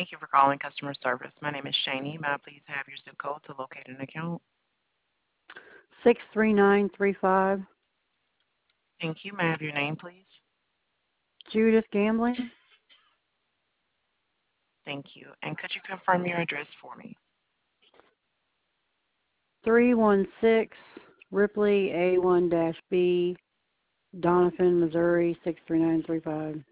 Thank you for calling customer service. My name is Shani. May I please have your zip code to locate an account? 63935. Thank you. May I have your name, please? Judith Gambling, Thank you. And could you confirm your address for me? 316 Ripley A1-B, Donovan, Missouri 63935.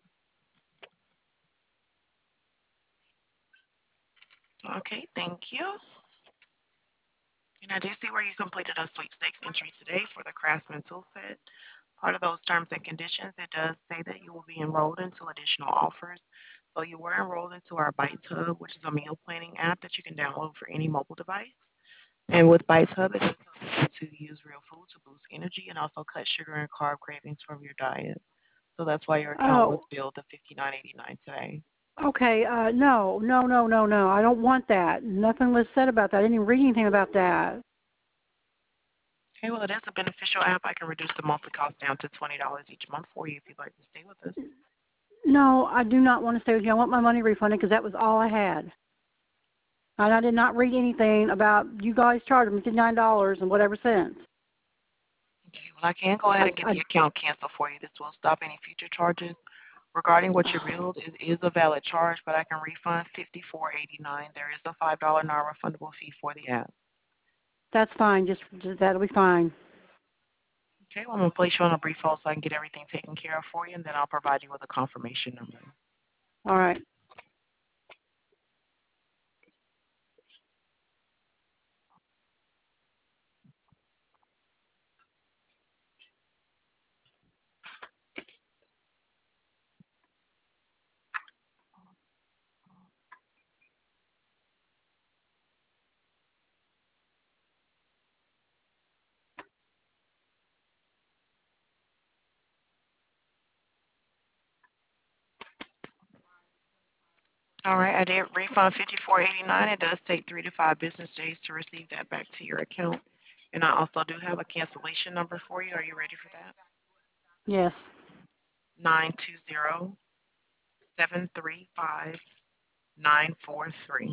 Okay, thank you. And I do see where you completed a sweepstakes entry today for the Craftsman tool set. Part of those terms and conditions, it does say that you will be enrolled into additional offers. So you were enrolled into our Bites Hub, which is a meal planning app that you can download for any mobile device. And with Bites Hub, it does help you to use real food to boost energy and also cut sugar and carb cravings from your diet. So that's why your account was Oh, billed the $59.89 today. okay. No. I don't want that. Nothing was said about that. I didn't even read anything about that. Okay, well, it is a beneficial app. I can reduce the monthly cost down to $20 each month for you if you'd like to stay with us. No, I do not want to stay with you. I want my money refunded because that was all I had. And I did not read anything about you guys charging me $59 and whatever cents. Okay, well, I can go ahead I, and get I, the account canceled for you. This will stop any future charges. Regarding what you billed, it is a valid charge, but I can refund $54.89. There is a $5 non-refundable fee for the app. that's fine. Just that'll be fine. Okay, well, I'm going to place you on a brief hold so I can get everything taken care of for you, and then I'll provide you with a confirmation number. All right. All right, I did refund $54.89. It does take 3 to 5 business days to receive that back to your account. And I also do have a cancellation number for you. Are you ready for that? Yes. 920-735-943.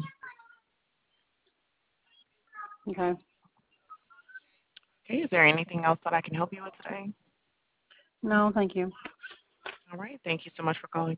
Okay. Okay, is there anything else that I can help you with today? No, thank you. All right, thank you so much for calling